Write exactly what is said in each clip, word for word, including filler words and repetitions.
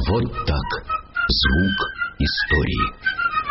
Вот так. Звук истории.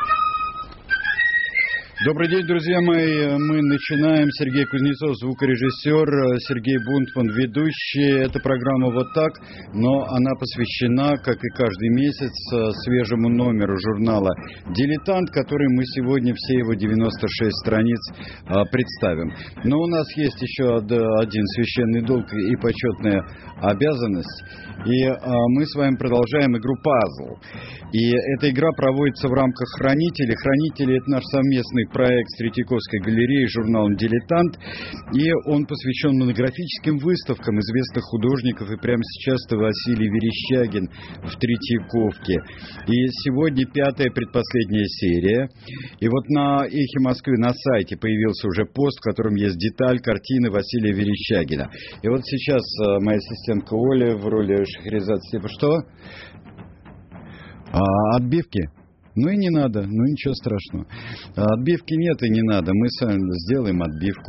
Добрый день, друзья мои. Мы начинаем. Сергей Кузнецов, звукорежиссер, Сергей Бунтман, ведущий. Эта программа «Вот так», но она посвящена, как и каждый месяц, свежему номеру журнала «Дилетант», который мы сегодня, все его девяносто шесть страниц, представим. Но у нас есть еще один священный долг и почетная обязанность. И мы с вами продолжаем игру «Пазл». И эта игра проводится в рамках «Хранителей». «Хранители» — это наш совместный проект с Третьяковской галереей, журналом «Дилетант». И он посвящен монографическим выставкам известных художников. И прямо сейчас это Василий Верещагин в Третьяковке. И сегодня пятая, предпоследняя серия. И вот на «Эхе Москвы» на сайте появился уже пост, в котором есть деталь картины Василия Верещагина. И вот сейчас моя ассистентка Оля в роли Шахерезады Степа. Что? А, отбивки? Ну и не надо, ну ничего страшного. Отбивки нет и не надо, мы сами сделаем отбивку.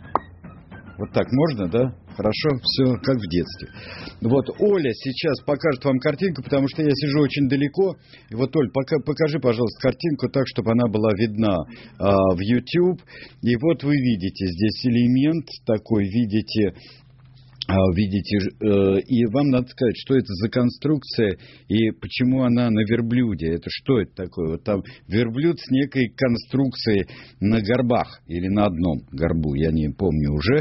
Вот так можно, да? Хорошо, все как в детстве. Вот Оля сейчас покажет вам картинку, потому что я сижу очень далеко. И вот, Оль, пока, покажи, пожалуйста, картинку так, чтобы она была видна а, в YouTube. И вот вы видите здесь элемент такой, видите... Видите, и вам надо сказать, что это за конструкция и почему она на верблюде. Это что это такое? Вот там верблюд с некой конструкцией на горбах или на одном горбу, я не помню уже.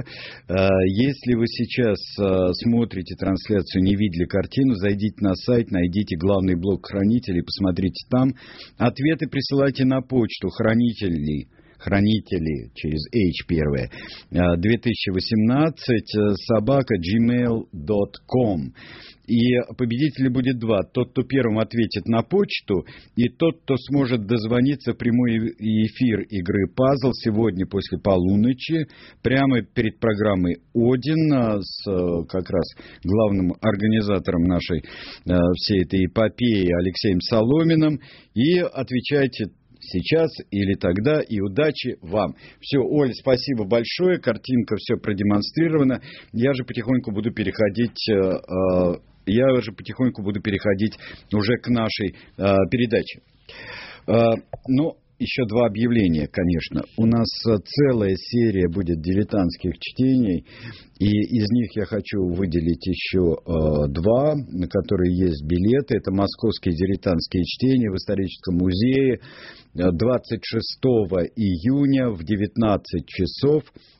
Если вы сейчас смотрите трансляцию, не видели картину, зайдите на сайт, найдите главный блог хранителей, посмотрите там. Ответы присылайте на почту хранителей. Хранители через H первое, две тысячи восемнадцать, собака джимейл точка ком. И победителей будет два. Тот, кто первым ответит на почту, и тот, кто сможет дозвониться в прямой эфир игры «Пазл» сегодня после полуночи, прямо перед программой «Один» с как раз главным организатором нашей всей этой эпопеи Алексеем Соломиным, и отвечайте сейчас или тогда, и удачи вам. Все, Оль, спасибо большое, картинка все продемонстрирована. Я же потихоньку буду переходить, э, э, я же потихоньку буду переходить уже к нашей э, передаче. Э, но еще два объявления, конечно. У нас целая серия будет дилетантских чтений, и из них я хочу выделить еще э, два, на которые есть билеты. Это московские дилетантские чтения в историческом музее двадцать шестого июня в девятнадцать часов.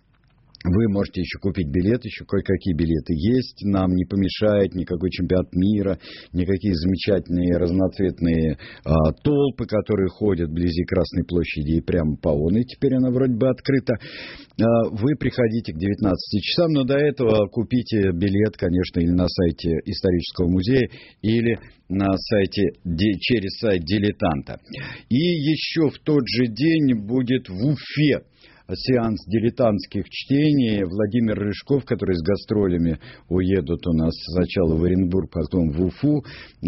Вы можете еще купить билет, еще кое-какие билеты есть. Нам не помешает никакой чемпионат мира, никакие замечательные разноцветные а, толпы, которые ходят вблизи Красной площади и прямо по он. И теперь она вроде бы открыта. А, вы приходите к девятнадцати часам, но до этого купите билет, конечно, или на сайте исторического музея, или на сайте, через сайт «Дилетанта». И еще в тот же день будет в Уфе сеанс дилетантских чтений. Владимир Рыжков, который с гастролями уедут у нас сначала в Оренбург, потом в Уфу.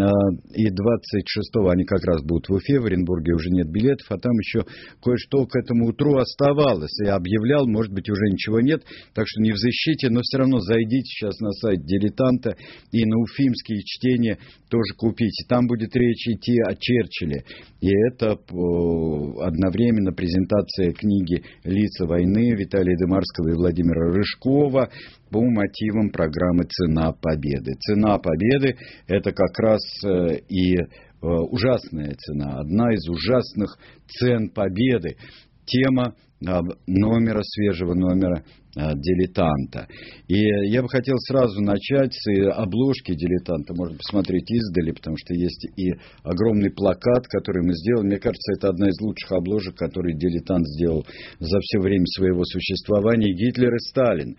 И двадцать шестого они как раз будут в Уфе. В Оренбурге уже нет билетов, а там еще кое-что к этому утру оставалось. Я объявлял, может быть, уже ничего нет, так что не в защите, но все равно зайдите сейчас на сайт «Дилетанта» и на уфимские чтения тоже купите. Там будет речь идти о Черчилле. И это одновременно презентация книги «Лица войны» Виталия Дымарского и Владимира Рыжкова по мотивам программы «Цена победы». «Цена победы» — это как раз и ужасная цена, одна из ужасных цен победы. Тема номера, свежего номера «Дилетанта». И я бы хотел сразу начать с обложки «Дилетанта». Можно посмотреть издали, потому что есть и огромный плакат, который мы сделали. Мне кажется, это одна из лучших обложек, которые «Дилетант» сделал за все время своего существования. Гитлер и Сталин.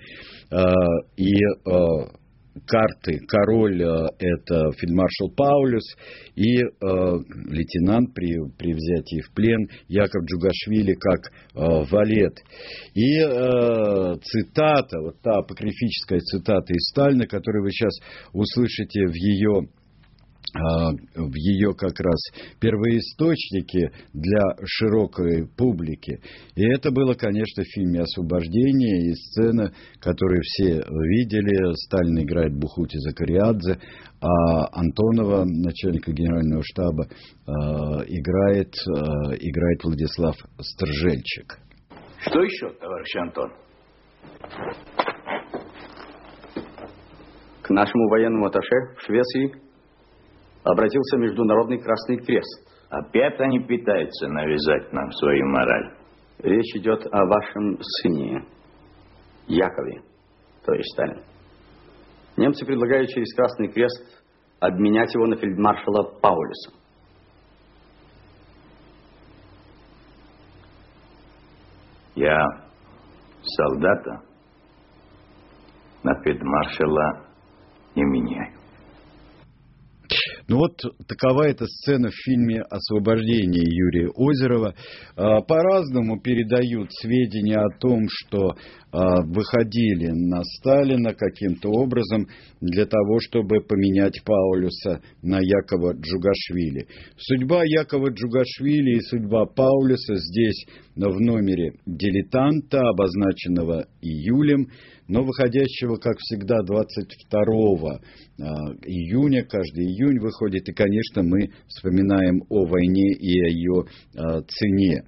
И карты. Король — это фельдмаршал Паулюс, и э, лейтенант при, при взятии в плен Яков Джугашвили как э, валет. И э, цитата, вот та апокрифическая цитата из Сталина, которую вы сейчас услышите в ее в ее как раз первоисточники для широкой публики. И это было, конечно, в фильме «Освобождение», и сцена, которую все видели. Сталин играет Бухути Закариадзе, а Антонова, начальника генерального штаба, играет, играет Владислав Стржельчик. Что еще, товарищ Антон? К нашему военному атташе в Швеции обратился Международный Красный Крест. Опять они пытаются навязать нам свою мораль. Речь идет о вашем сыне, Якове, то есть Сталин. Немцы предлагают через Красный Крест обменять его на фельдмаршала Паулюса. Я солдата на фельдмаршала не меняю. Ну вот такова эта сцена в фильме «Освобождение» Юрия Озерова. По-разному передают сведения о том, что выходили на Сталина каким-то образом для того, чтобы поменять Паулюса на Якова Джугашвили. Судьба Якова Джугашвили и судьба Паулюса здесь в номере «Дилетанта», обозначенного июлем, но выходящего, как всегда, двадцать второго июня, каждый июнь выходит, и, конечно, мы вспоминаем о войне и о ее цене.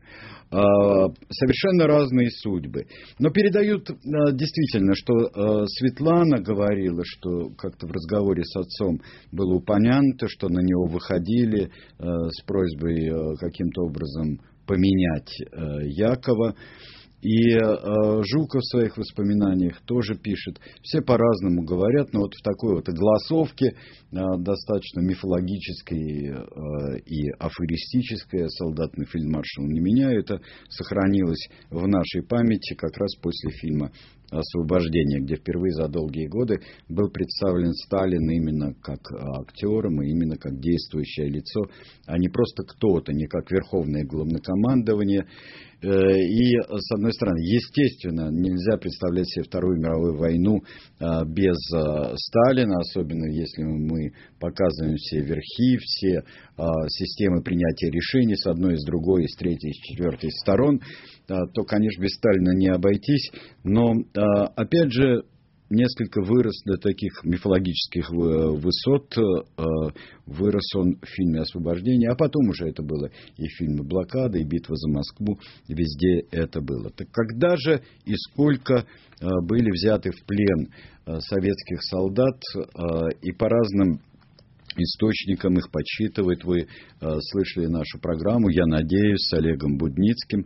Совершенно разные судьбы. Но передают действительно, что Светлана говорила, что как-то в разговоре с отцом было упомянуто, что на него выходили с просьбой каким-то образом поменять Якова. И э, Жуков в своих воспоминаниях тоже пишет. Все по-разному говорят, но вот в такой вот голосовке, э, достаточно мифологической э, и афористической, солдат на фельдмаршала не меняю, это сохранилось в нашей памяти как раз после фильма «Освобождение», где впервые за долгие годы был представлен Сталин именно как актером и именно как действующее лицо, а не просто кто-то, не как верховное главнокомандование. И, с одной стороны, естественно, нельзя представлять себе Вторую мировую войну без Сталина, особенно если мы показываем все верхи, все системы принятия решений с одной, с другой, с третьей, с четвертой сторон, то, конечно, без Сталина не обойтись. Но, опять же, несколько вырос до таких мифологических высот. Вырос он в фильме «Освобождение», а потом уже это было и в фильме «Блокада», и «Битва за Москву», везде это было. Так когда же и сколько были взяты в плен советских солдат, и по разным источникам их подсчитывают. Вы слышали нашу программу, я надеюсь, с Олегом Будницким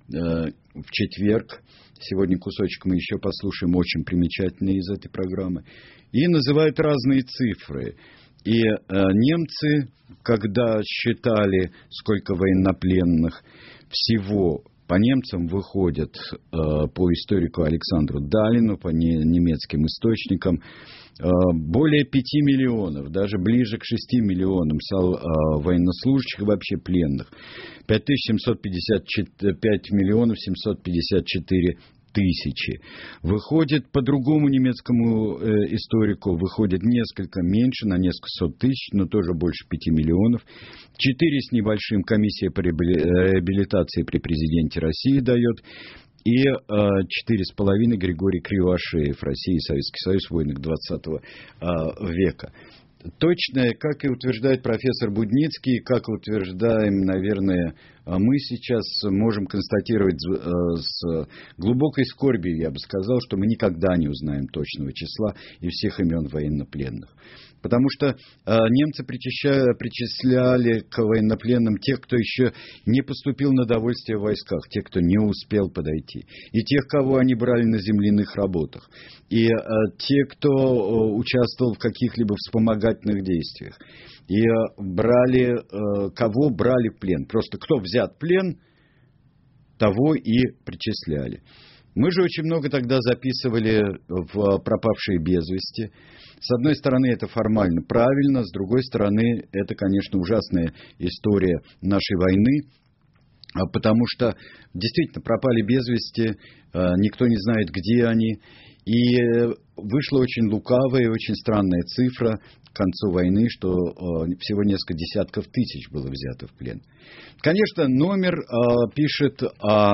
в четверг. Сегодня кусочек мы еще послушаем, очень примечательный из этой программы. И называют разные цифры. И э, немцы, когда считали, сколько военнопленных, всего по немцам выходит, э, по историку Александру Далину, по не, немецким источникам, э, более пяти миллионов, даже ближе к шести миллионам сол, э, военнослужащих и вообще пленных. пять тысяч семьсот пятьдесят четыре, пять миллионов семьсот пятьдесят четыре тысячи. Выходит, по другому немецкому э, историку, выходит несколько меньше, на несколько сот тысяч, но тоже больше пяти миллионов. Четыре с небольшим комиссия по реабилитации при президенте России дает. И четыре с половиной Григорий Кривошеев, Россия и Советский Союз в войнах двадцатого века. Точное, как и утверждает профессор Будницкий, как утверждаем, наверное, мы сейчас можем констатировать с глубокой скорбью, я бы сказал, что мы никогда не узнаем точного числа и всех имен военнопленных. Потому что э, немцы причисляли, причисляли к военнопленным тех, кто еще не поступил на довольствие в войсках, тех, кто не успел подойти, и тех, кого они брали на земляных работах, и э, те, кто э, участвовал в каких-либо вспомогательных действиях, и э, брали, э, кого брали в плен. Просто кто взят в плен, того и причисляли. Мы же очень много тогда записывали в пропавшие без вести. С одной стороны, это формально правильно, с другой стороны, это, конечно, ужасная история нашей войны, потому что действительно пропали без вести, никто не знает, где они. И вышла очень лукавая и очень странная цифра к концу войны, что всего несколько десятков тысяч было взято в плен. Конечно, номер пишет о,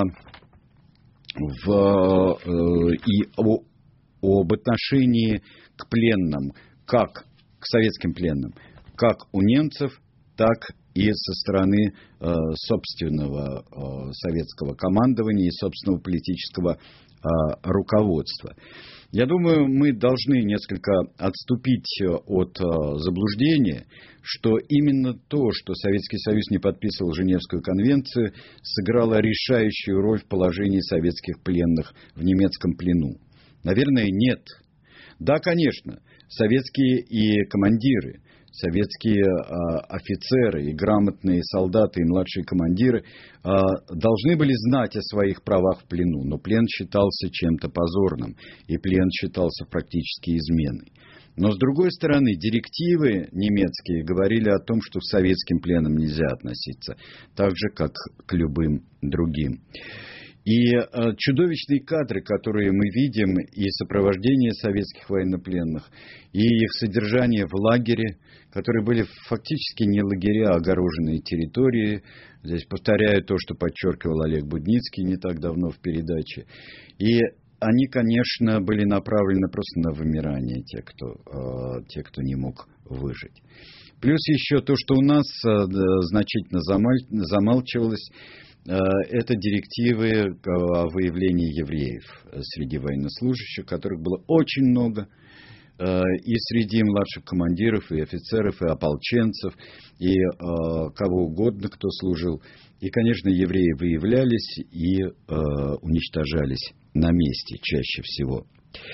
в, и о, об отношении к пленным, как к советским пленным, как у немцев, так и со стороны э, собственного э, советского командования и собственного политического э, руководства. Я думаю, мы должны несколько отступить от э, заблуждения, что именно то, что Советский Союз не подписывал Женевскую конвенцию, сыграло решающую роль в положении советских пленных в немецком плену. Наверное, нет. Да, конечно, советские и командиры, советские э, офицеры и грамотные солдаты и младшие командиры э, должны были знать о своих правах в плену, но плен считался чем-то позорным, и плен считался практически изменой. Но, с другой стороны, директивы немецкие говорили о том, что к советским пленам нельзя относиться так же, как к любым другим. И э, чудовищные кадры, которые мы видим, и сопровождение советских военнопленных, и их содержание в лагере, которые были фактически не лагеря, а огороженные территории. Здесь повторяю то, что подчеркивал Олег Будницкий не так давно в передаче. И они, конечно, были направлены просто на вымирание, те, кто, э, те, кто не мог выжить. Плюс еще то, что у нас э, значительно замаль, замалчивалось, это директивы о выявлении евреев среди военнослужащих, которых было очень много, и среди младших командиров, и офицеров, и ополченцев, и кого угодно, кто служил. И, конечно, евреи выявлялись и уничтожались на месте чаще всего.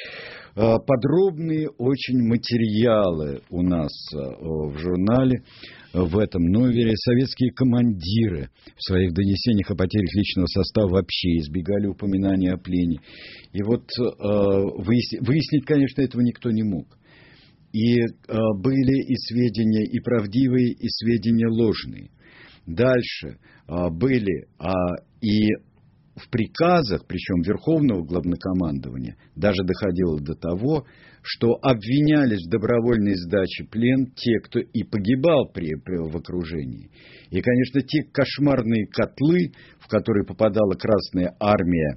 Подробные очень материалы у нас в журнале, в этом номере. Советские командиры в своих донесениях о потерях личного состава вообще избегали упоминания о плене. И вот выяснить, выяснить, конечно, этого никто не мог. И были и сведения и правдивые, и сведения ложные. Дальше были и в приказах, причем Верховного Главнокомандования, даже доходило до того, что обвинялись в добровольной сдаче плен те, кто и погибал при, при, в окружении. И, конечно, те кошмарные котлы, в которые попадала Красная Армия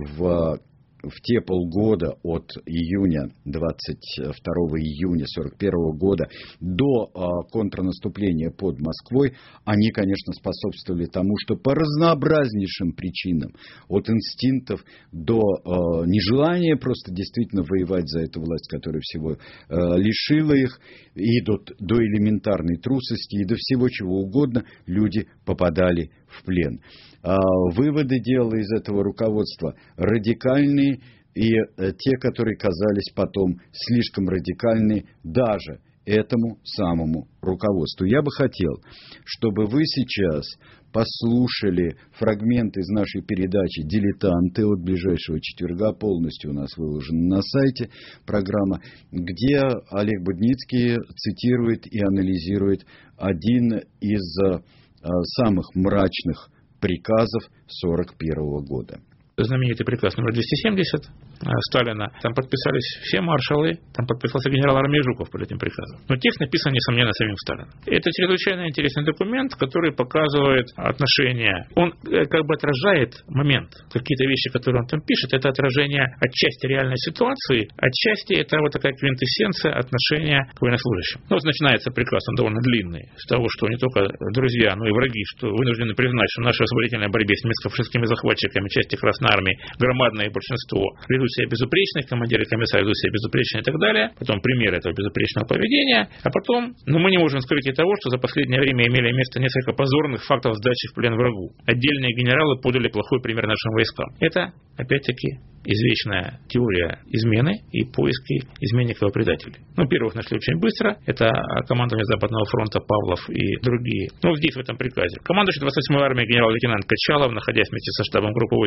в, в те полгода от июня, двадцать второго июня сорок первого года до а, контрнаступления под Москвой, они, конечно, способствовали тому, что по разнообразнейшим причинам, от инстинктов до а, нежелания просто действительно воевать за эту власть, которая всего а, лишила их, и до, до элементарной трусости, и до всего чего угодно, люди попадали в плен. А, выводы делало из этого руководства радикальные, и те, которые казались потом слишком радикальны даже этому самому руководству. Я бы хотел, чтобы вы сейчас послушали фрагмент из нашей передачи «Дилетанты» от ближайшего четверга, полностью у нас выложена на сайте программа, где Олег Будницкий цитирует и анализирует один из а, самых мрачных приказов сорок первого года. Знаменитый приказ номер двести семьдесят Сталина. Там подписались все маршалы, там подписался генерал армии Жуков под этим приказом. Но текст написан, несомненно, самим Сталином. Это чрезвычайно интересный документ, который показывает отношения. Он как бы отражает момент. Какие-то вещи, которые он там пишет, это отражение отчасти реальной ситуации, отчасти это вот такая квинтэссенция отношения к военнослужащим. Ну, вот начинается приказ, он довольно длинный, с того, что не только друзья, но и враги, что вынуждены признать, что в нашей освободительной борьбе с немецко-фашистскими захватчиками части Красной Армии громадное большинство ведут себя безупречных, командиры комиссары ведут себя безупречно и так далее. Потом пример этого безупречного поведения. А потом, ну, мы не можем скрыть и того, что за последнее время имели место несколько позорных фактов сдачи в плен врагу. Отдельные генералы подали плохой пример нашим войскам. Это, опять-таки, извечная теория измены и поиски изменников и предателей. Ну, первых нашли очень быстро. Это командование Западного фронта Павлов и другие. Ну, здесь, в этом приказе. Командующий двадцать восьмой армией генерал-лейтенант Качалов, находясь вместе со штабом группы войск в окружении,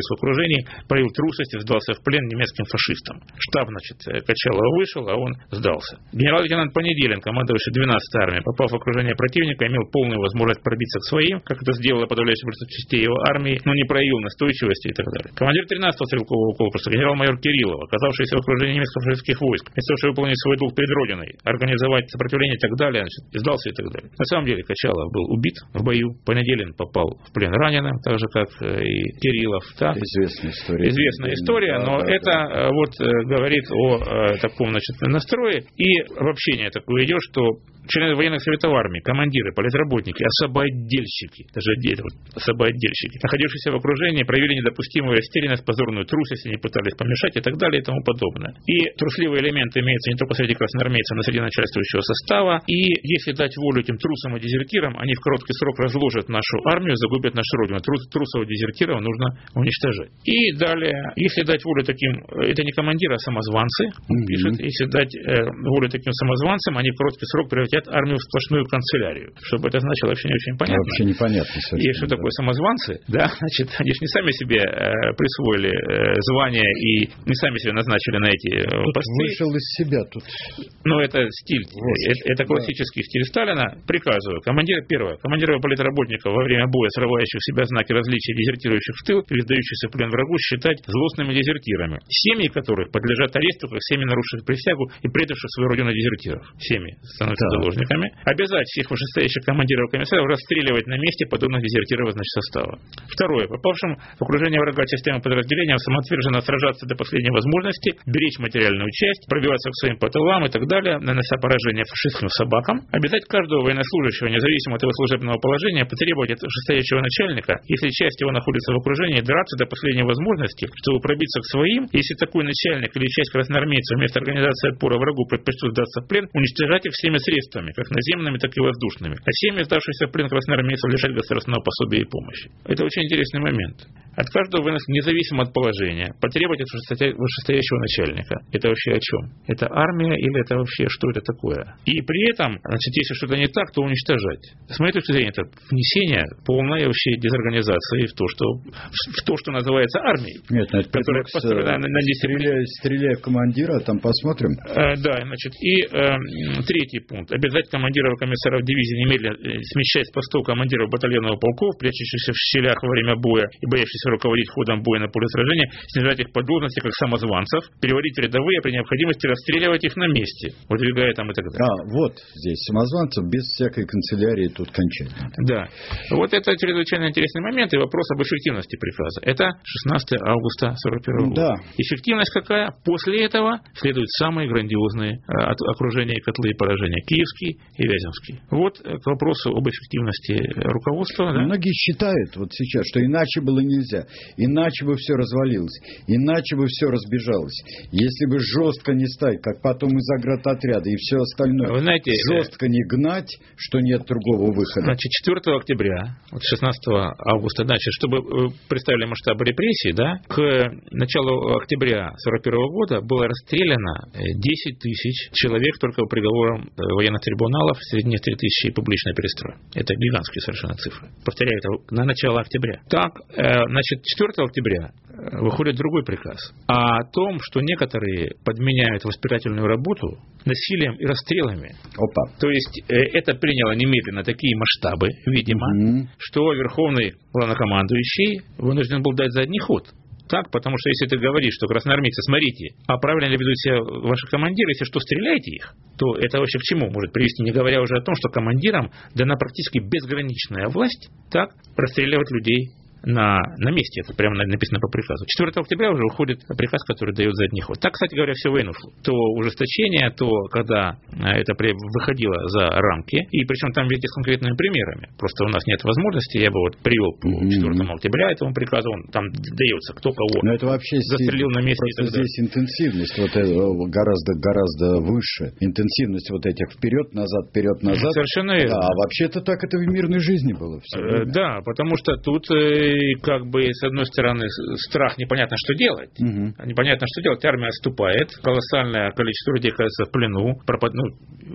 окружении, проявил трусость и сдался в плен немецким фашистам. Штаб, значит, Качалова вышел, а он сдался. Генерал-лейтенант Понеделин, командующий двенадцатой армией, попав в окружение противника, имел полную возможность пробиться к своим, как это сделало подавляющее большинство частей его армии, но не проявил настойчивости и так далее. Командир тринадцатого стрелкового корпуса, генерал-майор Кириллов, оказавшийся в окружении немецко-фашистских войск, вместо того, чтобы выполнить свой долг перед Родиной, организовать сопротивление и так далее, значит, сдался и так далее. На самом деле Качалов был убит в бою, Понеделин попал в плен раненым, так же, как и Кириллов. Так? Известная история. Известная история, но да, это да. вот говорит о таком, значит, настрое, и в общение такое идет, что члены военных советов армии, командиры, политработники, особоотдельщики, даже отдельно, вот, особоотдельщики, находившиеся в окружении, проявили недопустимую растерянность, позорную трусость, они пытались помешать и так далее и тому подобное. И трусливые элементы имеются не только среди красноармейцев, но и среди начальствующего состава. И если дать волю этим трусам и дезертирам, они в короткий срок разложат нашу армию, загубят нашу родину. Трус, трусов и дезертиров нужно уничтожать. И далее, если дать волю таким, это не командиры, а самозванцы, он mm-hmm. пишет, если дать э, волю таким самозванцам, они в короткий срок превратят армию в сплошную канцелярию. Что бы это значило, вообще не очень понятно. Вообще непонятно. И что да. такое самозванцы? Да, значит, они же не сами себе э, присвоили э, звания и не сами себе назначили на эти э, тут посты. Вышел из себя тут. Ну, это стиль, это, это классический да. стиль Сталина. Приказываю. Командир, первое, командиров политработников во время боя, срывающих в себя знаки различия, дезертирующих в тыл, передающихся в плен врагу, считать злостными дезертирами. Семьи которых подлежат аресту, как семьи, нарушивших присягу и предавших свою родину дезертиров. Семьи становятся да. заложниками. Обязать всех вышестоящих командиров и комиссаров расстреливать на месте подобных дезертиров, значит, состава. Второе. Попавшим в окружение врага частям подразделениям самоотверженно сражаться до последней возможности, беречь материальную часть, пробиваться к своим по тылам и так далее, нанося поражение фашистским собакам. Обязать каждого военнослужащего, независимо от его служебного положения, потребовать от вышестоящего начальника, если часть его находится в окружении, драться до последней возможности, чтобы пробиться к своим. Если такой начальник или часть красноармейцев вместо организации отпора врагу предпочтут сдаться в плен, уничтожать их всеми средствами, как наземными, так и воздушными. А семьи, сдавшихся в плен красноармейцев, лишать государственного пособия и помощи. Это очень интересный момент. От каждого военнослужащего, независимо от положения, потребовать от вышестоящего начальника. Это вообще о чем? Это армия или это вообще что это такое? И при этом, значит, если что-то не так, то уничтожать. С моей точки зрения, это внесение полной вообще дезорганизации в то, что, в то, что называется армией. Нет, ну, это которая построена на, на стреляй, стреляй в командира, там посмотрим. Э, да, значит, и э, третий пункт. Обязать командиров и комиссаров дивизии немедленно смещать с постов командиров батальонов полков, прячущихся в щелях во время боя и боящихся руководить ходом боя на поле сражения, снижать их по должности как самозванцев, переводить в рядовые, а при необходимости расстреливать их на месте, выдвигая там и так далее. А, вот здесь самозванцев без всякой канцелярии тут кончать. Да. Вот это чрезвычайно интересный момент и вопрос об эффективности приказа. Это шестнадцатого августа сорок первого года. Да. Эффективность какая? После этого следуют самые грандиозные окружения и котлы и поражения. Киевский и Вяземский. Вот к вопросу об эффективности руководства. Да? Многие считают вот сейчас, что иначе было нельзя. Иначе бы все развалилось. Иначе бы все разбежалось. Если бы жестко не стать, как потом из заградотряда и все остальное. Вы знаете, жестко не гнать, что нет другого выхода. Значит, четвёртого октября, вот шестнадцатого августа, значит, чтобы представили масштабы репрессий, да, к началу октября сорок первого года было расстреляно десять тысяч человек только по приговорам военных трибуналов, среди них три тысячи публичной перестрой. Это гигантские совершенно цифры. Повторяю, это на начало октября. Так, значит, четвёртого октября выходит другой приказ о том, что некоторые подменяют воспитательную работу насилием и расстрелами. Опа. То есть это приняло немедленно такие масштабы, видимо, mm-hmm. что верховный главнокомандующий вынужден был дать задний ход. Так, потому что если ты говоришь, что красноармейцы, смотрите, а правильно ли ведут себя ваши командиры, если что, стреляйте их, то это вообще к чему может привести, не говоря уже о том, что командирам дана практически безграничная власть, так, расстреливать людей на, на месте. Это прямо написано по приказу. четвёртого октября уже уходит приказ, который дает задний ход. Так, кстати говоря, все войну шло. То ужесточение, то когда это выходило за рамки, и причем там везде с конкретными примерами. Просто у нас нет возможности, я бы вот привел по четвёртого октября этому приказу, он там дается, кто кого Но это вообще застрелил на месте. Просто здесь интенсивность вот гораздо, гораздо выше. Интенсивность вот этих вперед-назад, вперед-назад. Совершенно верно. А вообще-то так это в мирной жизни было. Все да, потому что тут как бы, с одной стороны, страх, непонятно, что делать. Угу. Непонятно, что делать. Армия отступает, колоссальное количество людей оказывается в плену, пропад... ну,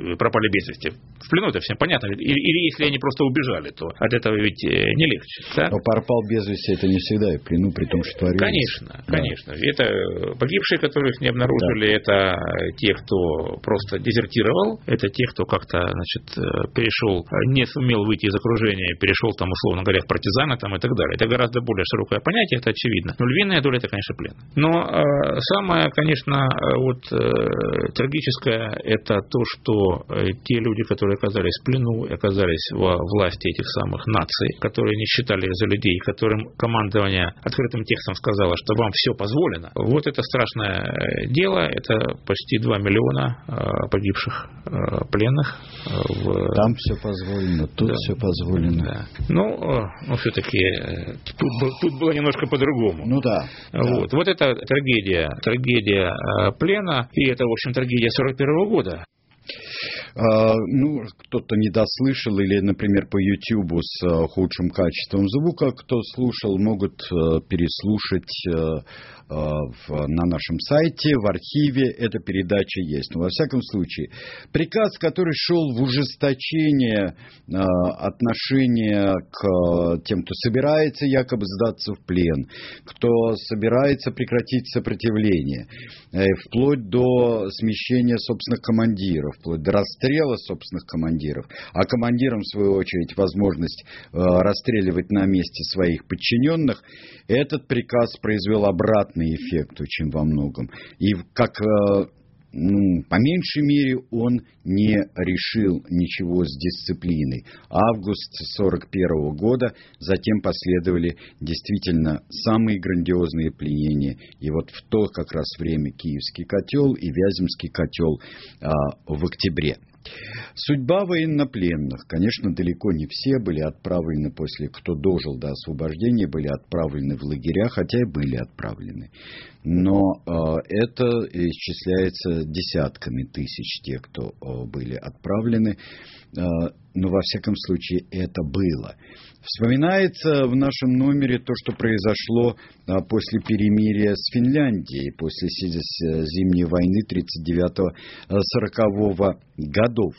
пропали без вести. В плену это всем понятно. Или, или если они просто убежали, то от этого ведь не легче. Так? Но пропал без вести, это не всегда и в плену, при том, что творилось. Конечно, да. конечно. Это погибшие, которых не обнаружили, да. Это те, кто просто дезертировал, это те, кто как-то, значит, перешел, не сумел выйти из окружения, перешел там, условно говоря, в партизаны там, и так далее. Это гораздо более широкое понятие, это очевидно. Но львиная доля это, конечно, плен. Но э, самое, конечно, вот э, трагическое это то, что э, те люди, которые оказались в плену, оказались во власти этих самых наций, которые не считали за людей, которым командование открытым текстом сказало, что вам все позволено. Вот это страшное дело, это почти два миллиона э, погибших э, пленных. Э, в... Там все позволено, тут да. все позволено. Да. Ну, э, ну, все-таки э, тут, тут было немножко по-другому. Ну да. Вот, да. вот это трагедия, трагедия э, плена, и это, в общем, трагедия сорок первого года. Uh, ну, кто-то не дослышал или, например, по Ютубу с uh, худшим качеством звука, кто слушал, могут uh, переслушать uh, uh, в, на нашем сайте, в архиве, эта передача есть. Но, во всяком случае, приказ, который шел в ужесточение uh, отношения к uh, тем, кто собирается якобы сдаться в плен, кто собирается прекратить сопротивление, uh, вплоть до смещения собственных командиров, вплоть до расстрела собственных командиров, а командирам, в свою очередь, возможность э, расстреливать на месте своих подчиненных, этот приказ произвел обратный эффект очень во многом. И как, э, ну, по меньшей мере, он не решил ничего с дисциплиной. Август сорок первого года, затем последовали действительно самые грандиозные пленения. И вот в то как раз время Киевский котел и Вяземский котел а, в октябре. Судьба военнопленных, конечно, далеко не все были отправлены после, кто дожил до освобождения, были отправлены в лагеря, хотя и были отправлены. Но э, это исчисляется десятками тысяч тех, кто э, были отправлены. Э, но, во всяком случае, это было. Вспоминается в нашем номере то, что произошло э, после перемирия с Финляндией, после Зимней войны тридцать девятого сорокового годов.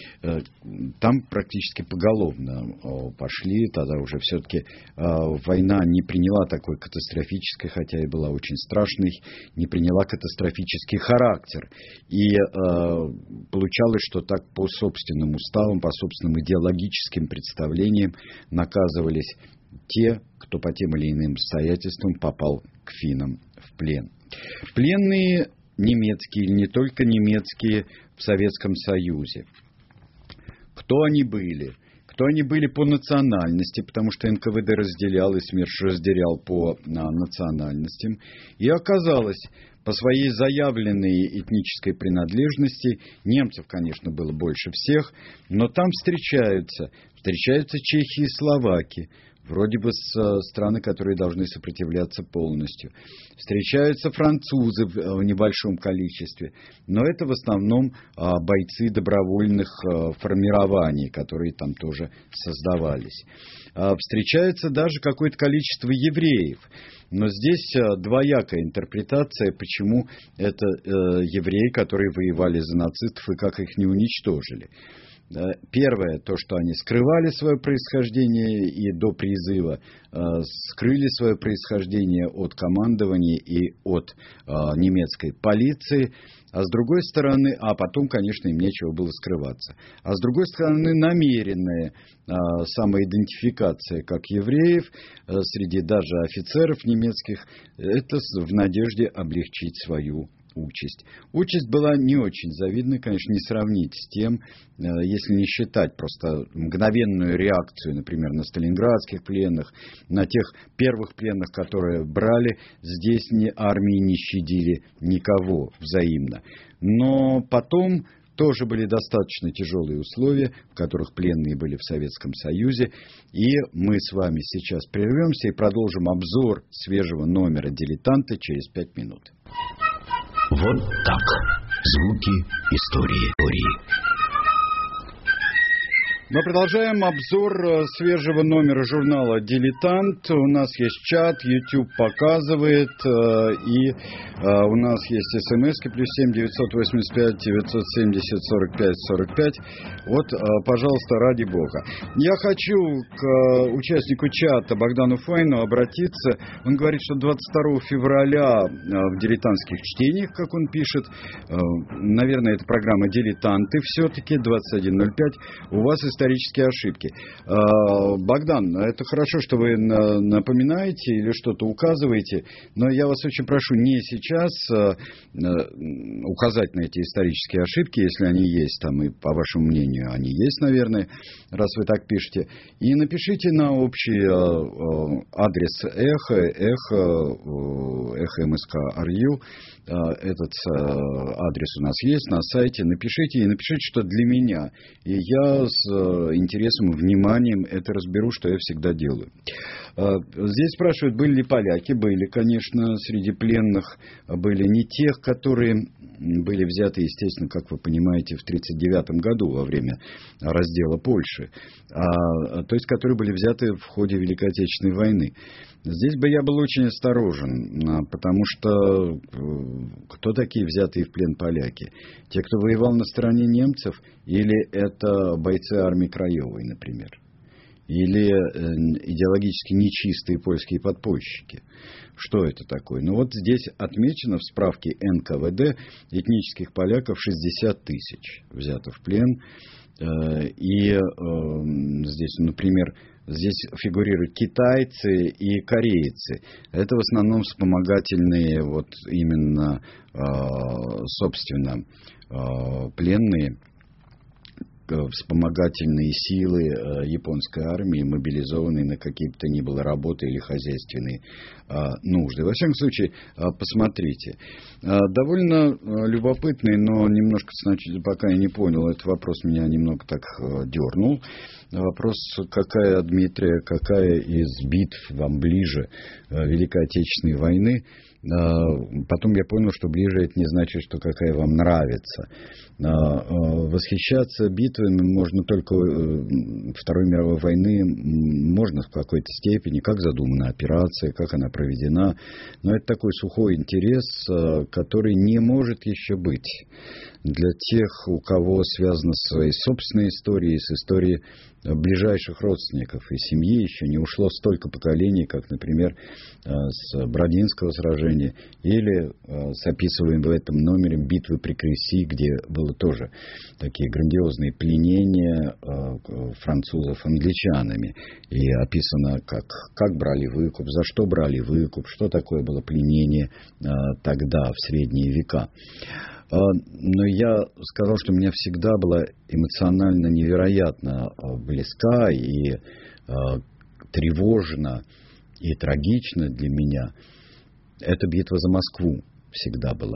Там практически поголовно пошли, тогда уже все-таки война не приняла такой катастрофической, хотя и была очень страшной, не приняла катастрофический характер. И получалось, что так по собственным уставам, по собственным идеологическим представлениям наказывались те, кто по тем или иным обстоятельствам попал к финнам в плен. Пленные немецкие или не только немецкие в Советском Союзе. Кто они были? Кто они были по национальности, потому что эн ка вэ дэ разделял и СМЕРШ разделял по а, национальностям. И оказалось, по своей заявленной этнической принадлежности, немцев, конечно, было больше всех, но там встречаются, встречаются чехи и словаки, вроде бы с страны, которые должны сопротивляться полностью. Встречаются французы в небольшом количестве, но это в основном бойцы добровольных формирований, которые там тоже создавались. Встречается даже какое-то количество евреев. Но здесь двоякая интерпретация, почему это евреи, которые воевали за нацистов и как их не уничтожили. Первое, то, что они скрывали свое происхождение и до призыва э, скрыли свое происхождение от командования и от э, немецкой полиции, а с другой стороны, а потом, конечно, им нечего было скрываться, а с другой стороны, намеренная э, самоидентификация как евреев э, среди даже офицеров немецких, это в надежде облегчить свою участь. Участь была не очень завидной, конечно, не сравнить с тем, если не считать просто мгновенную реакцию, например, на сталинградских пленных, на тех первых пленных, которые брали, здесь ни армии не щадили никого взаимно. Но потом тоже были достаточно тяжелые условия, в которых пленные были в Советском Союзе. И мы с вами сейчас прервемся и продолжим обзор свежего номера «Дилетанта» через пять минут. Вот так. Звуки истории. Мы продолжаем обзор свежего номера журнала «Дилетант». У нас есть чат, YouTube показывает, и у нас есть смс-ки плюс семь девятьсот восемьдесят пять девятьсот семьдесят сорок пять сорок пять. Вот, пожалуйста, ради бога. Я хочу к участнику чата Богдану Файну обратиться. Он говорит, что двадцать второго февраля в «Дилетантских чтениях», как он пишет, наверное, это программа «Дилетанты» все-таки, двадцать один ноль пять, у вас исторические ошибки. Богдан, это хорошо, что вы напоминаете или что-то указываете, но я вас очень прошу не сейчас указать на эти исторические ошибки, если они есть, там, и по вашему мнению они есть, наверное, раз вы так пишете, и напишите на общий адрес эхо, эхо, эхо МСК.ру. Этот адрес у нас есть на сайте. Напишите и напишите, что для меня. И я с интересом и вниманием это разберу, что я всегда делаю. Здесь спрашивают, были ли поляки. Были, конечно, среди пленных. Были не тех, которые были взяты, естественно, как вы понимаете, в тридцать девятом году во время раздела Польши. А, то есть, которые были взяты в ходе Великой Отечественной войны. Здесь бы я был очень осторожен, потому что кто такие взятые в плен поляки? Те, кто воевал на стороне немцев, или это бойцы армии Краевой, например? Или идеологически нечистые польские подпольщики? Что это такое? Ну вот здесь отмечено в справке эн ка вэ дэ этнических поляков шестьдесят тысяч взято в плен. И здесь, например, здесь фигурируют китайцы и корейцы. Это в основном вспомогательные, вот именно, собственно, пленные, вспомогательные силы японской армии, мобилизованные на какие бы то ни было работы или хозяйственные нужды. Во всяком случае, посмотрите. Довольно любопытный, но немножко, значит, пока я не понял, этот вопрос меня немного так дернул. Вопрос, какая, Дмитрия, какая из битв вам ближе Великой Отечественной войны? Потом я понял, что ближе это не значит, что какая вам нравится. Восхищаться битвами можно только Второй мировой войны, можно в какой-то степени, как задумана операция, как она проведена. Но это такой сухой интерес, который не может еще быть для тех, у кого связано с своей собственной историей, с историей ближайших родственников и семьи. Еще не ушло столько поколений, как, например, с Бородинского сражения или с описываемой в этом номере битвы при Креси, где было тоже такие грандиозные пленения французов англичанами. И описано, как, как брали выкуп, за что брали выкуп, что такое было пленение тогда, в средние века. Но я сказал, что у меня всегда была эмоционально невероятно близка и тревожна и трагична для меня. Эта битва за Москву всегда была.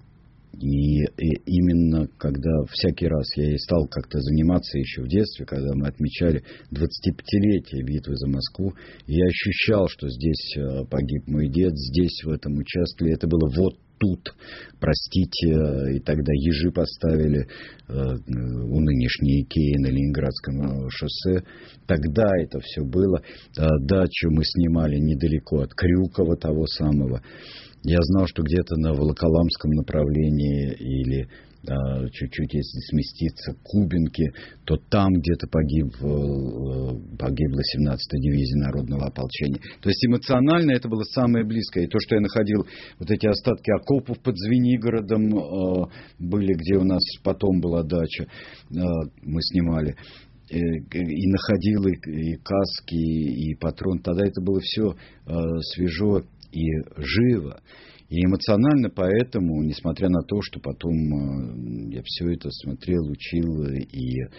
И, и именно когда всякий раз я и стал как-то заниматься еще в детстве, когда мы отмечали двадцатипятилетие битвы за Москву, я ощущал, что здесь погиб мой дед, здесь в этом участке, это было вот тут, простите, и тогда ежи поставили э, у нынешней Икеи на Ленинградском шоссе. Тогда это все было. Э, дачу мы снимали недалеко от Крюкова того самого. Я знал, что где-то на Волоколамском направлении или а, чуть-чуть, если сместиться к Кубинке, то там где-то погиб, погибла семнадцатая дивизия народного ополчения. То есть эмоционально это было самое близкое. И то, что я находил вот эти остатки окопов под Звенигородом, а, были, где у нас потом была дача, а, мы снимали. И, и находил и, и каски, и патрон. Тогда это было все а, свежо и живо. И эмоционально поэтому, несмотря на то, что потом э, я все это смотрел, учил и э,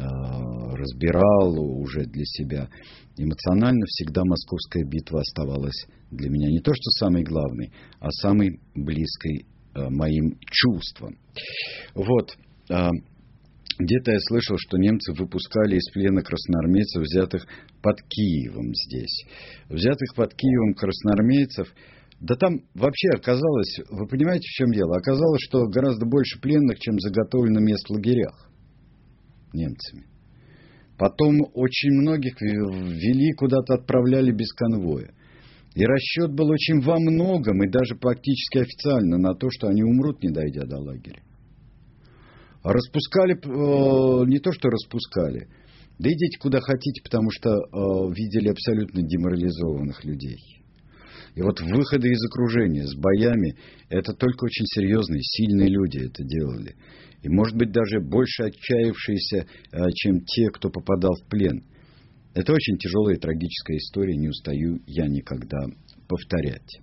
разбирал уже для себя, эмоционально всегда Московская битва оставалась для меня не то, что самой главной, а самой близкой э, моим чувствам. Вот. Э, Где-то я слышал, что немцы выпускали из плена красноармейцев, взятых под Киевом здесь. Взятых под Киевом красноармейцев, да там вообще оказалось, вы понимаете, в чем дело? Оказалось, что гораздо больше пленных, чем заготовлено мест в лагерях немцами. Потом очень многих ввели, куда-то отправляли без конвоя. И расчет был очень во многом, и даже практически официально, на то, что они умрут, не дойдя до лагеря. А распускали, не то что распускали, да идите куда хотите, потому что видели абсолютно деморализованных людей. И вот выходы из окружения с боями, это только очень серьезные, сильные люди это делали. И, может быть, даже больше отчаявшиеся, чем те, кто попадал в плен. Это очень тяжелая и трагическая история, не устаю я никогда повторять.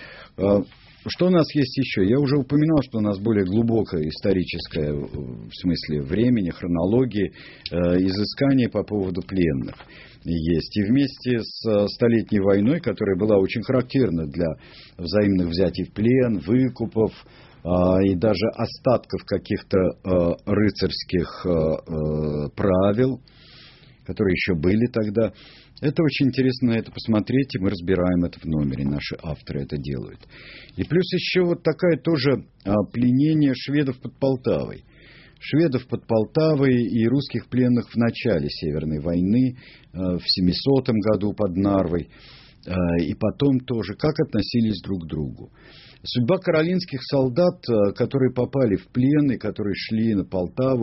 Что у нас есть еще? Я уже упоминал, что у нас более глубокое историческое, в смысле времени, хронологии, изыскания по поводу пленных есть. И вместе с Столетней войной, которая была очень характерна для взаимных взятий в плен, выкупов, и даже остатков каких-то рыцарских правил, которые еще были тогда. Это очень интересно на это посмотреть, и мы разбираем это в номере, наши авторы это делают. И плюс еще вот такая тоже пленение шведов под Полтавой. Шведов под Полтавой и русских пленных в начале Северной войны, в семисотом году под Нарвой, и потом тоже, как относились друг к другу. Судьба каролинских солдат, которые попали в плен и которые шли на Полтаву,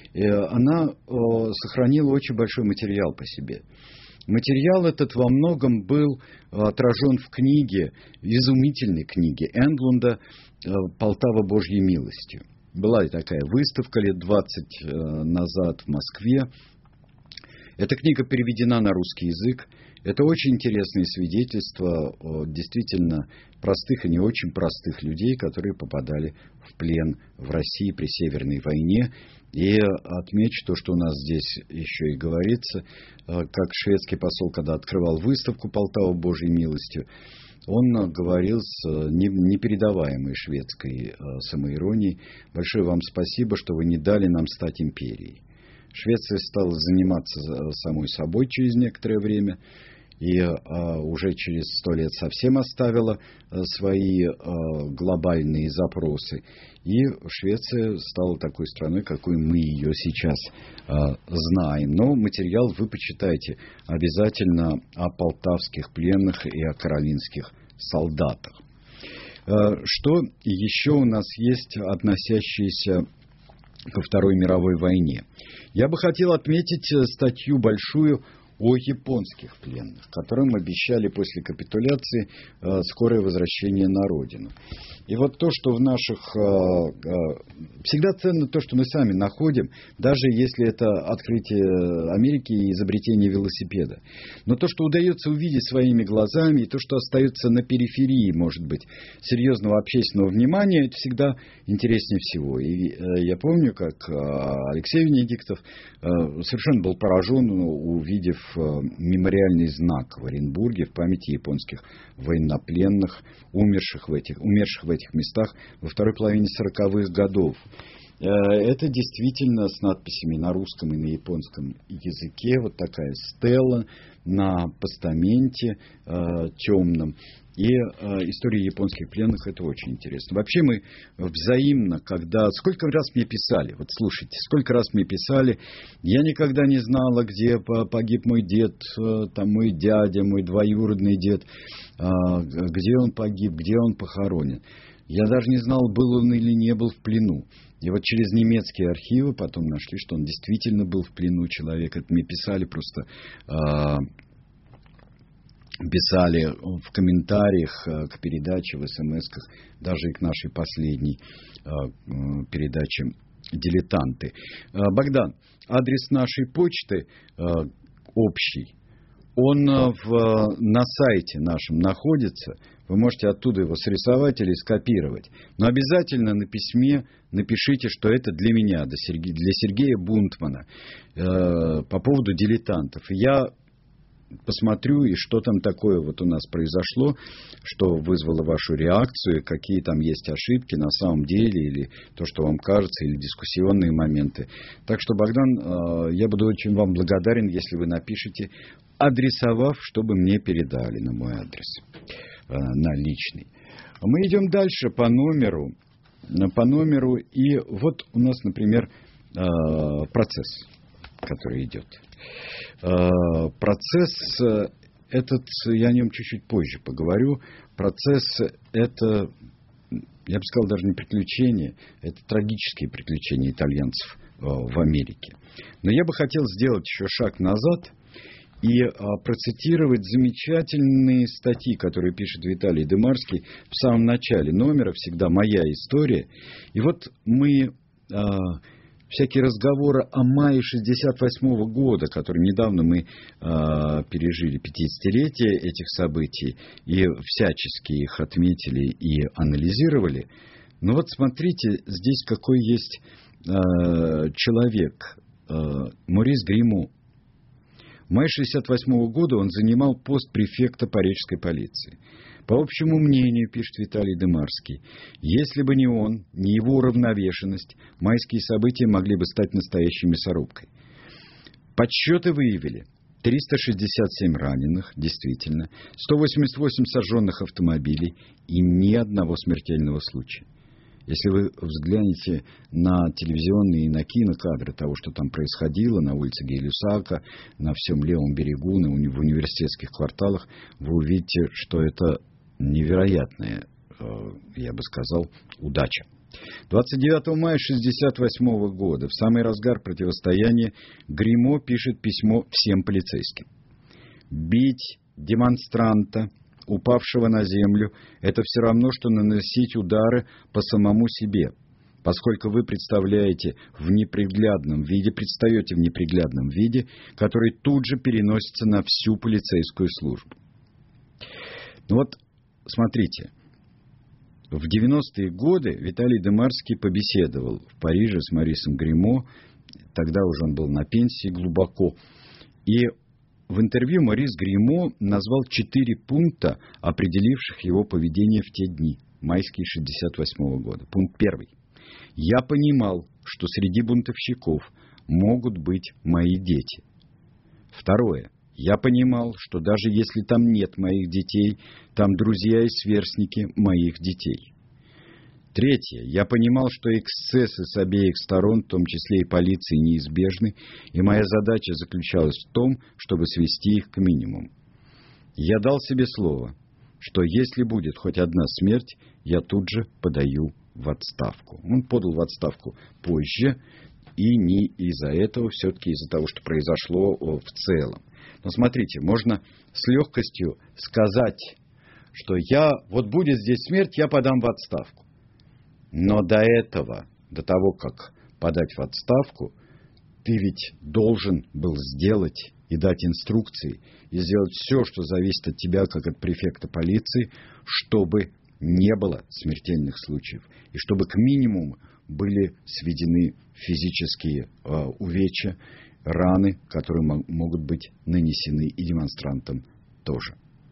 она сохранила очень большой материал по себе. Материал этот во многом был отражен в книге, изумительной книге Эндлунда «Полтава Божьей милостью». Была и такая выставка лет двадцать назад в Москве. Эта книга переведена на русский язык. Это очень интересные свидетельства о действительно простых и не очень простых людей, которые попадали в плен в России при Северной войне. И отмечу то, что у нас здесь еще и говорится, как шведский посол, когда открывал выставку «Полтава Божьей милостью», он говорил с непередаваемой шведской самоиронией: «Большое вам спасибо, что вы не дали нам стать империей». Швеция стала заниматься самой собой через некоторое время, и а, уже через сто лет совсем оставила а, свои а, глобальные запросы. И Швеция стала такой страной, какой мы ее сейчас а, знаем. Но материал вы почитайте обязательно о полтавских пленных и о каролинских солдатах. А, что еще у нас есть, относящиеся ко Второй мировой войне? Я бы хотел отметить статью большую о японских пленных, которым обещали после капитуляции э, скорое возвращение на родину. И вот то, что в наших... Э, э, всегда ценно то, что мы сами находим, даже если это открытие Америки и изобретение велосипеда. Но то, что удается увидеть своими глазами, и то, что остается на периферии, может быть, серьезного общественного внимания, это всегда интереснее всего. И э, я помню, как э, Алексей Венедиктов э, совершенно был поражен, увидев мемориальный знак в Оренбурге в памяти японских военнопленных, умерших в этих, умерших в этих местах во второй половине сороковых годов. Это действительно с надписями на русском и на японском языке. Вот такая стела на постаменте э, темном. И э, история японских пленных — это очень интересно. Вообще мы взаимно, когда... Сколько раз мне писали, вот слушайте, сколько раз мне писали, я никогда не знала, где погиб мой дед, там мой дядя, мой двоюродный дед, э, где он погиб, где он похоронен. Я даже не знал, был он или не был в плену. И вот через немецкие архивы потом нашли, что он действительно был в плену, человек. Это мне писали просто... Э, писали в комментариях к передаче, в эс-эм-эсках, даже и к нашей последней э, передаче «Дилетанты». Э, Богдан, адрес нашей почты э, общий, он э, в, на сайте нашем находится. Вы можете оттуда его срисовать или скопировать. Но обязательно на письме напишите, что это для меня, для Сергея Бунтмана, э, по поводу «Дилетантов». Я посмотрю, и что там такое вот у нас произошло, что вызвало вашу реакцию, какие там есть ошибки на самом деле, или то, что вам кажется, или дискуссионные моменты. Так что, Богдан, я буду очень вам благодарен, если вы напишите, адресовав, чтобы мне передали на мой адрес, на личный. Мы идем дальше по номеру, по номеру, и вот у нас, например, процесс, который идет. Процесс этот, я о нем чуть-чуть позже поговорю, процесс это, я бы сказал, даже не приключения, это трагические приключения итальянцев в Америке. Но я бы хотел сделать еще шаг назад и а, процитировать замечательные статьи, которые пишет Виталий Дымарский в самом начале номера, всегда «Моя история». И вот мы а, всякие разговоры о мае шестьдесят восьмого года, который недавно мы а, пережили пятидесятилетие этих событий, и всячески их отметили и анализировали. Но вот смотрите, здесь какой есть а, человек, а, Морис Гримо. В мае шестьдесят восьмого года он занимал пост префекта парижской полиции. По общему мнению, пишет Виталий Дымарский, если бы не он, не его уравновешенность, майские события могли бы стать настоящей мясорубкой. Подсчеты выявили триста шестьдесят семь раненых, действительно, сто восемьдесят восемь сожженных автомобилей и ни одного смертельного случая. Если вы взглянете на телевизионные и на кинокадры того, что там происходило на улице Гей-Люсака, на всем левом берегу, на уни- в университетских кварталах, вы увидите, что это невероятная, э, я бы сказал, удача. двадцать девятого мая шестьдесят восьмого года, в самый разгар противостояния, Гримо пишет письмо всем полицейским. «Бить демонстранта, упавшего на землю, это все равно, что наносить удары по самому себе, поскольку вы представляете в неприглядном виде, предстаете в неприглядном виде, который тут же переносится на всю полицейскую службу». Ну вот, смотрите, в девяностые годы Виталий Дымарский побеседовал в Париже с Морисом Гримо, тогда уже он был на пенсии глубоко, и в интервью Морис Гримо назвал четыре пункта, определивших его поведение в те дни, майские шестьдесят восьмого года. Пункт первый. «Я понимал, что среди бунтовщиков могут быть мои дети». Второе. «Я понимал, что даже если там нет моих детей, там друзья и сверстники моих детей». Третье. «Я понимал, что эксцессы с обеих сторон, в том числе и полиции, неизбежны, и моя задача заключалась в том, чтобы свести их к минимуму. Я дал себе слово, что если будет хоть одна смерть, я тут же подаю в отставку». Он подал в отставку позже, и не из-за этого, все-таки из-за того, что произошло в целом. Но смотрите, можно с легкостью сказать, что я, вот будет здесь смерть, я подам в отставку. Но до этого, до того, как подать в отставку, ты ведь должен был сделать и дать инструкции, и сделать все, что зависит от тебя, как от префекта полиции, чтобы не было смертельных случаев, и чтобы к минимуму были сведены физические э, увечья, раны, которые м- могут быть нанесены и демонстрантам тоже.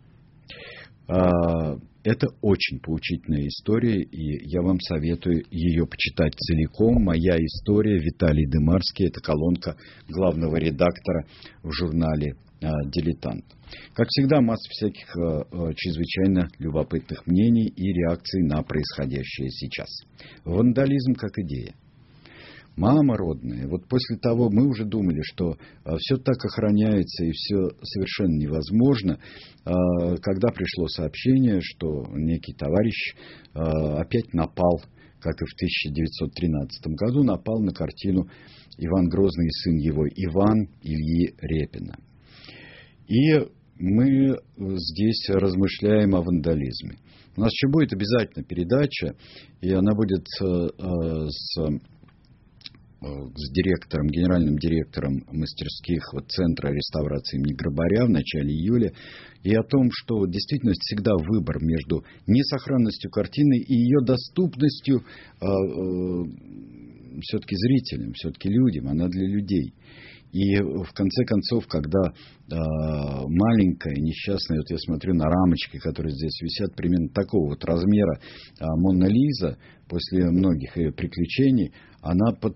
А, это очень поучительная история, и я вам советую ее почитать целиком. «Моя история», Виталий Дымарский, это колонка главного редактора в журнале а, «Дилетант». Как всегда, масса всяких а, а, чрезвычайно любопытных мнений и реакций на происходящее сейчас. Вандализм как идея. Мама родная, вот после того мы уже думали, что а, все так охраняется и все совершенно невозможно, а, когда пришло сообщение, что некий товарищ а, опять напал, как и в тысяча девятьсот тринадцатом году, напал на картину «Иван Грозный» и сын его Иван Ильи Репина. И мы здесь размышляем о вандализме. У нас еще будет обязательно передача, и она будет а, с... с директором, генеральным директором мастерских вот, Центра реставрации имени Грабаря в начале июля, и о том, что действительно всегда выбор между несохранностью картины и ее доступностью э, э, все-таки зрителям, все-таки людям, она для людей. И в конце концов, когда э, маленькая, несчастная, вот я смотрю на рамочки, которые здесь висят, примерно такого вот размера, э, Мона Лиза, после многих ее приключений, она под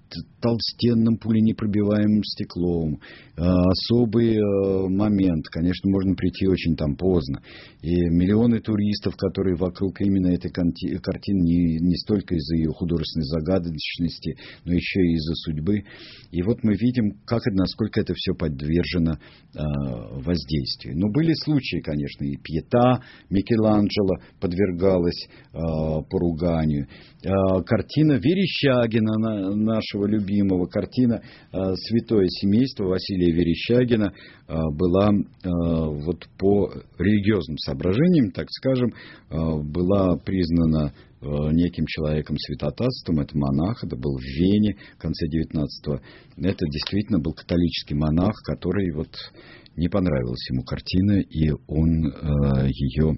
толстенным пуленепробиваемым стеклом. Особый момент. Конечно, можно прийти очень там поздно. И миллионы туристов, которые вокруг именно этой картины, не, не столько из-за ее художественной загадочности, но еще и из-за судьбы. И вот мы видим, как и насколько это все подвержено воздействию. Но были случаи, конечно, и Пьета Микеланджело подвергалась поруганию. Картина Верещагина, нашего любимого, картина «Святое семейство» Василия Верещагина была вот по религиозным соображениям, так скажем, была признана неким человеком святотатством. Это монах, это был в Вене в конце девятнадцатого. Это действительно был католический монах, который вот не понравилась ему картина, и он э, ее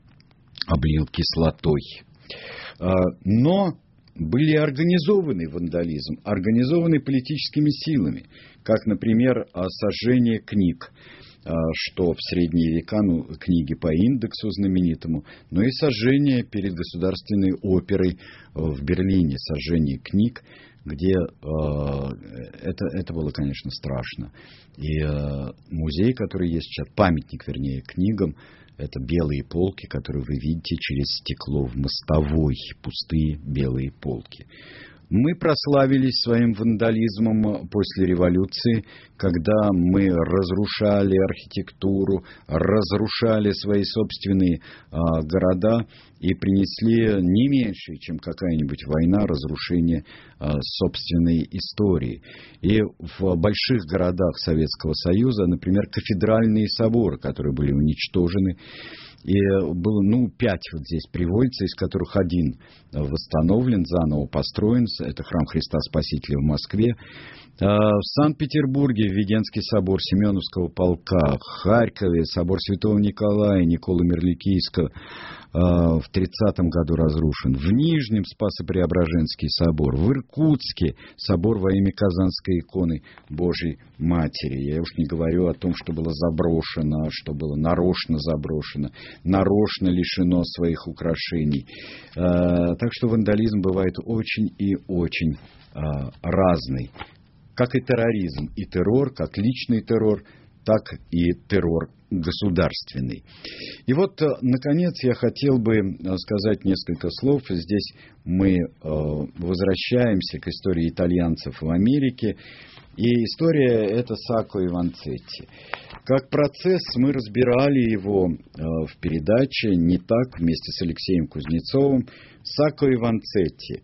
облил кислотой. Э, но были организованный вандализм, организованный политическими силами, как, например, сожжение книг, что в средние века, ну, книги по индексу знаменитому, но и сожжение перед Государственной оперой в Берлине, сожжение книг, где э, это, это было, конечно, страшно. И э, музей, который есть сейчас, памятник, вернее, книгам, это белые полки, которые вы видите через стекло в мостовой, пустые белые полки. Мы прославились своим вандализмом после революции, когда мы разрушали архитектуру, разрушали свои собственные а, города и принесли не меньше, чем какая-нибудь война, разрушение а, собственной истории. И в больших городах Советского Союза, например, кафедральные соборы, которые были уничтожены, и было, ну, пять вот здесь приводится, из которых один восстановлен, заново построен. Это храм Христа Спасителя в Москве. В Санкт-Петербурге Введенский собор Семеновского полка. В Харькове собор Святого Николая, Николы Мерликийского в тридцатом году разрушен. В Нижнем Спасо-Преображенский собор. В Иркутске собор во имя Казанской иконы Божьей Матери. Я уж не говорю о том, что было заброшено, что было нарочно заброшено, нарочно лишено своих украшений. Так что вандализм бывает очень и очень разный. Как и терроризм, и террор, как личный террор, так и террор государственный. И вот, наконец, я хотел бы сказать несколько слов. Здесь мы возвращаемся к истории итальянцев в Америке. И история это Сакко и Ванцетти. Как процесс мы разбирали его в передаче «Не так» вместе с Алексеем Кузнецовым. Сакко и Ванцетти.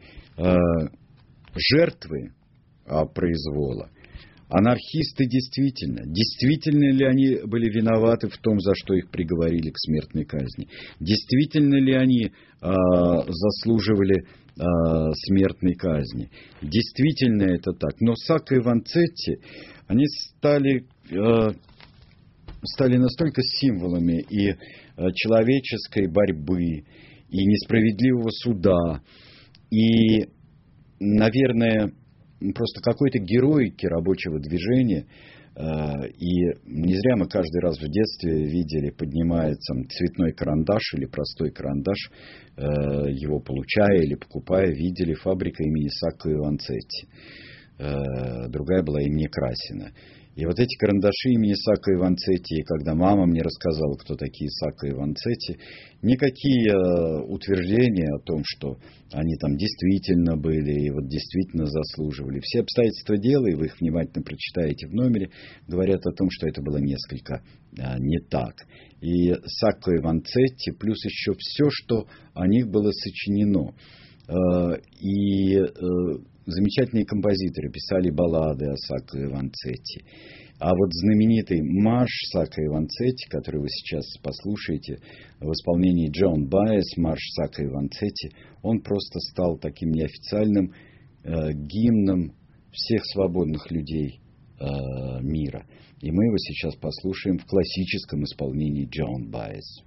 Жертвы произвола. Анархисты действительно. Действительно ли они были виноваты в том, за что их приговорили к смертной казни? Действительно ли они э, заслуживали э, смертной казни? Действительно это так. Но Сакко и Ванцетти, они стали, э, стали настолько символами и э, человеческой борьбы, и несправедливого суда, и, наверное, просто какой-то героики рабочего движения. И не зря мы каждый раз в детстве видели, поднимается цветной карандаш или простой карандаш, его получая или покупая, видели фабрика имени Сакко и Ванцетти. Другая была имени Красина. И вот эти карандаши имени Сакко и Ванцетти, когда мама мне рассказала, кто такие Сакко и Ванцетти, никакие утверждения о том, что они там действительно были и вот действительно заслуживали. Все обстоятельства дела, и вы их внимательно прочитаете в номере, говорят о том, что это было несколько а, не так. И Сакко и Ванцетти, плюс еще все, что о них было сочинено. И замечательные композиторы писали баллады о Сакко и Ванцетти. А вот знаменитый марш Сакко и Ванцетти, который вы сейчас послушаете в исполнении Джон Байес, марш Сакко и Ванцетти, он просто стал таким неофициальным э, гимном всех свободных людей э, мира. И мы его сейчас послушаем в классическом исполнении Джон Байес.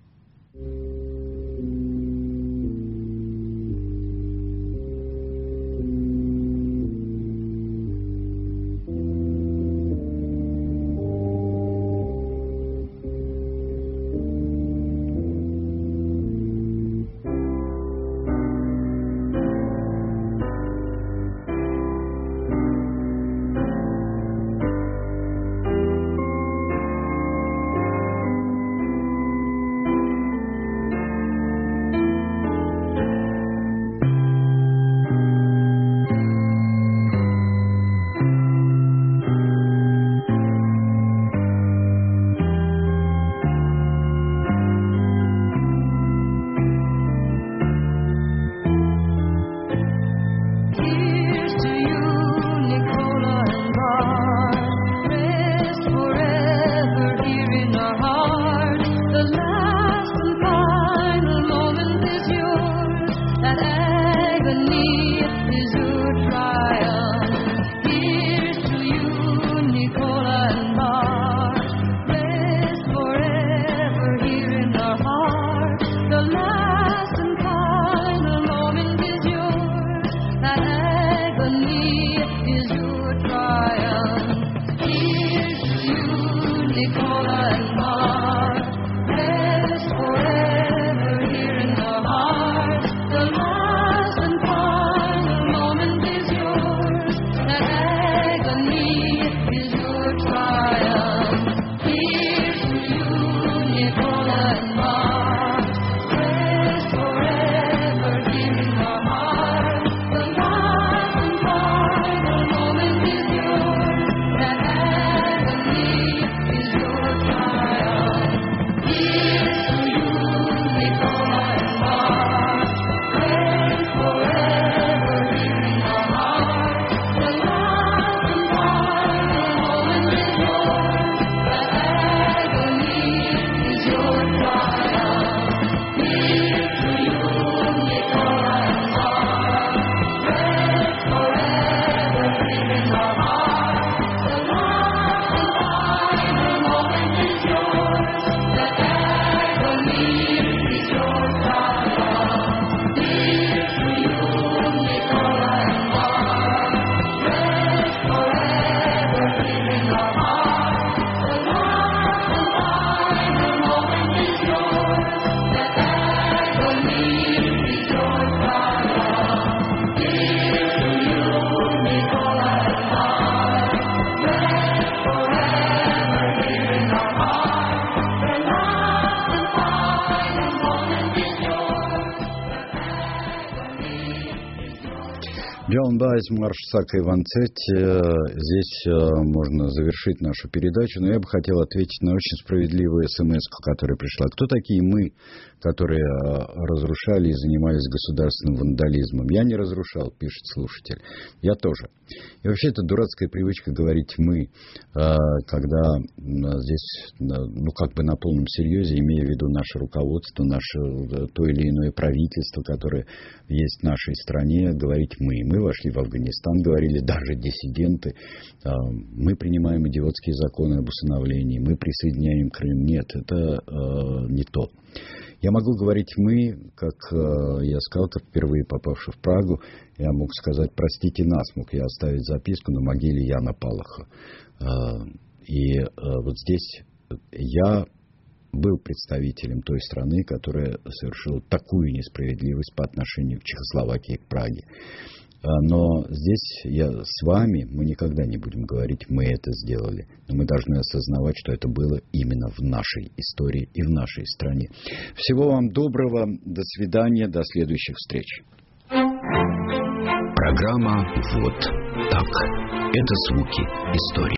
Джон Байс, марш Сака и Ванцетти. Здесь можно завершить нашу передачу, но я бы хотел ответить на очень справедливую смс, которая пришла. Кто такие мы, которые разрушали и занимались государственным вандализмом? Я не разрушал, пишет слушатель. Я тоже. И вообще это дурацкая привычка говорить «мы», когда здесь, ну, как бы на полном серьезе, имея в виду наше руководство, наше то или иное правительство, которое есть в нашей стране, говорить «мы». Мы вошли в Афганистан, говорили даже диссиденты. Мы принимаем идиотские законы об усыновлении, мы присоединяем Крым. Нет, это не то. Я могу говорить «мы», как я сказал, как впервые попавший в Прагу, я мог сказать «простите нас», мог я оставить записку на могиле Яна Палаха. И вот здесь я был представителем той страны, которая совершила такую несправедливость по отношению к Чехословакии и к Праге. Но здесь я с вами, мы никогда не будем говорить «мы это сделали». Но мы должны осознавать, что это было именно в нашей истории и в нашей стране. Всего вам доброго, до свидания, до следующих встреч. Программа «Вот так». Это звуки истории.